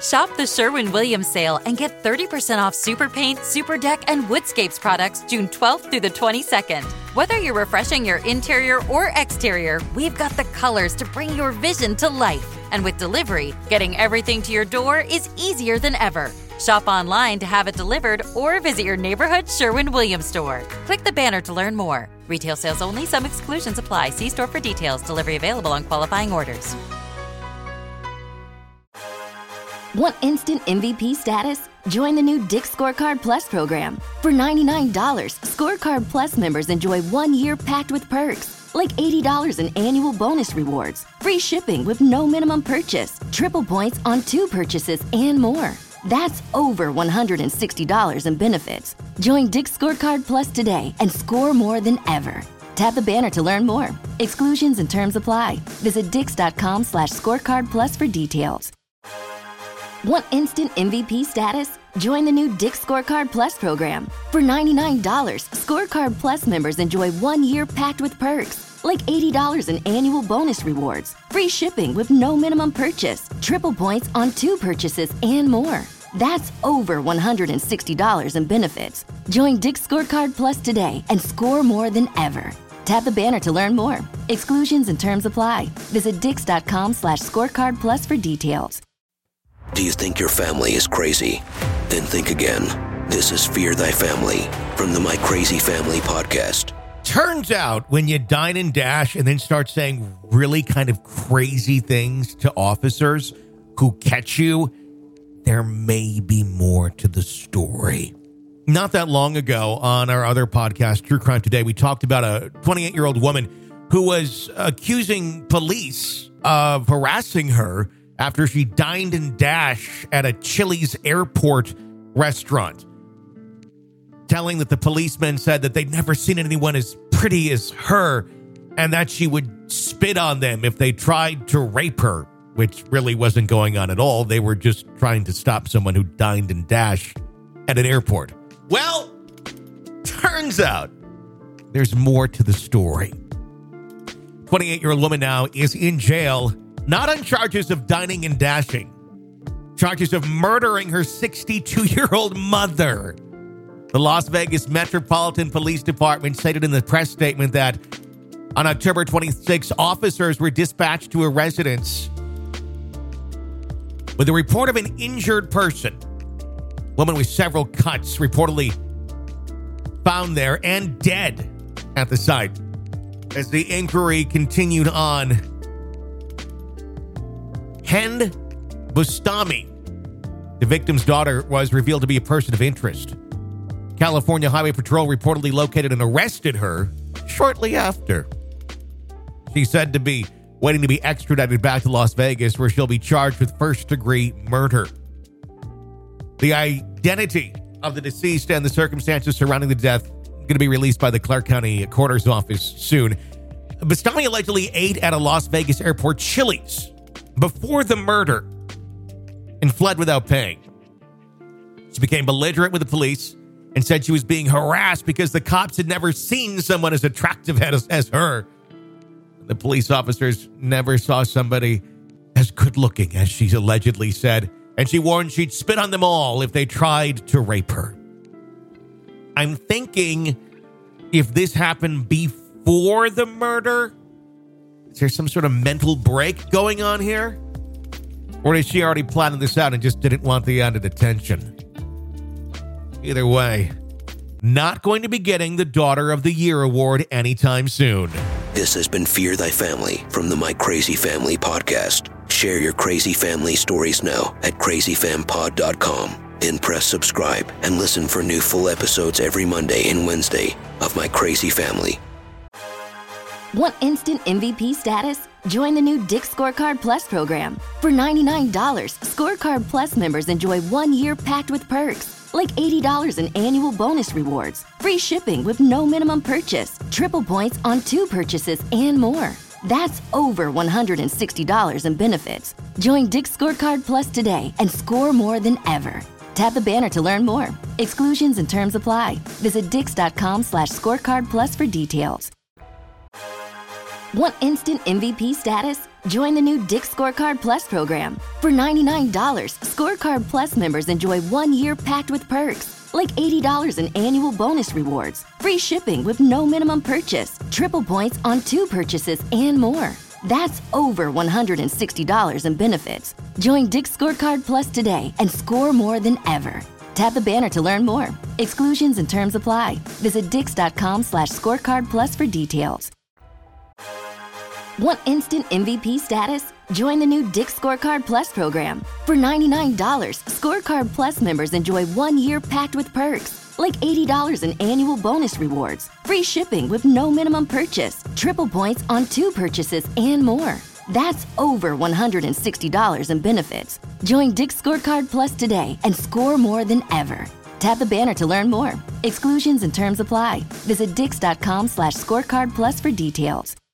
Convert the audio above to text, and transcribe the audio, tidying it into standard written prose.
Shop the Sherwin-Williams sale and get 30% off Super Paint, Super Deck, and Woodscapes products June 12th through the 22nd. Whether you're refreshing your interior or exterior, we've got the colors to bring your vision to life. And with delivery, getting everything to your door is easier than ever. Shop online to have it delivered or visit your neighborhood Sherwin-Williams store. Click the banner to learn more. Retail sales only. Some exclusions apply. See store for details. Delivery available on qualifying orders. Want instant MVP status? Join the new Dick's Scorecard Plus program. For $99, Scorecard Plus members enjoy 1 year packed with perks, like $80 in annual bonus rewards, free shipping with no minimum purchase, triple points on 2 purchases, and more. That's over $160 in benefits. Join Dick's Scorecard Plus today and score more than ever. Tap the banner to learn more. Exclusions and terms apply. Visit dix.com/scorecard plus for details. Want instant MVP status? Join the new Dick's Scorecard Plus program. For $99, Scorecard Plus members enjoy 1 year packed with perks, like $80 in annual bonus rewards, free shipping with no minimum purchase, triple points on 2 purchases, and more. That's over $160 in benefits. Join Dick's Scorecard Plus today and score more than ever. Tap the banner to learn more. Exclusions and terms apply. Visit dix.com/scorecard plus for details. Do you think your family is crazy? Then think again. This is Fear Thy Family from the My Crazy Family podcast. Turns out when you dine and dash and then start saying really kind of crazy things to officers who catch you, there may be more to the story. Not that long ago on our other podcast, True Crime Today, we talked about a 28-year-old woman who was accusing police of harassing her after she dined and dashed at a Chili's airport restaurant, telling that the policemen said that they'd never seen anyone as pretty as her and that she would spit on them if they tried to rape her, which really wasn't going on at all. They were just trying to stop someone who dined and dashed at an airport. Well, turns out there's more to the story. 28-year-old woman now is in jail, not on charges of dining and dashing, charges of murdering her 62-year-old mother. The Las Vegas Metropolitan Police Department stated in the press statement that on October 26, officers were dispatched to a residence with a report of an injured person. Woman with several cuts reportedly found there and dead at the site. As the inquiry continued on, Hind Bustami, the victim's daughter, was revealed to be a person of interest. California Highway Patrol reportedly located and arrested her shortly after. She's said to be waiting to be extradited back to Las Vegas, where she'll be charged with first-degree murder. The identity of the deceased and the circumstances surrounding the death going to be released by the Clark County Coroner's Office soon. Bustami allegedly ate at a Las Vegas airport Chili's before the murder and fled without paying. She became belligerent with the police and said she was being harassed because the cops had never seen someone as attractive as her. The police officers never saw somebody as good-looking as she allegedly said, and she warned she'd spit on them all if they tried to rape her. I'm thinking if this happened before the murder, is there some sort of mental break going on here? Or is she already planning this out and just didn't want the added attention? Either way, not going to be getting the Daughter of the Year award anytime soon. This has been Fear Thy Family from the My Crazy Family podcast. Share your crazy family stories now at crazyfampod.com. Then press subscribe and listen for new full episodes every Monday and Wednesday of My Crazy Family. Want instant MVP status? Join the new Dick's Scorecard Plus program. For $99, Scorecard Plus members enjoy 1 year packed with perks, like $80 in annual bonus rewards, free shipping with no minimum purchase, triple points on 2 purchases, and more. That's over $160 in benefits. Join Dick's Scorecard Plus today and score more than ever. Tap the banner to learn more. Exclusions and terms apply. Visit dix.com/scorecard plus for details. Want instant MVP status? Join the new Dick's Scorecard Plus program. For $99, Scorecard Plus members enjoy 1 year packed with perks, like $80 in annual bonus rewards, free shipping with no minimum purchase, triple points on 2 purchases, and more. That's over $160 in benefits. Join Dick's Scorecard Plus today and score more than ever. Tap the banner to learn more. Exclusions and terms apply. Visit dix.com/scorecard plus for details. Want instant MVP status? Join the new Dick's Scorecard Plus program. For $99, Scorecard Plus members enjoy 1 year packed with perks, like $80 in annual bonus rewards, free shipping with no minimum purchase, triple points on 2 purchases, and more. That's over $160 in benefits. Join Dick's Scorecard Plus today and score more than ever. Tap the banner to learn more. Exclusions and terms apply. Visit dix.com/scorecard plus for details.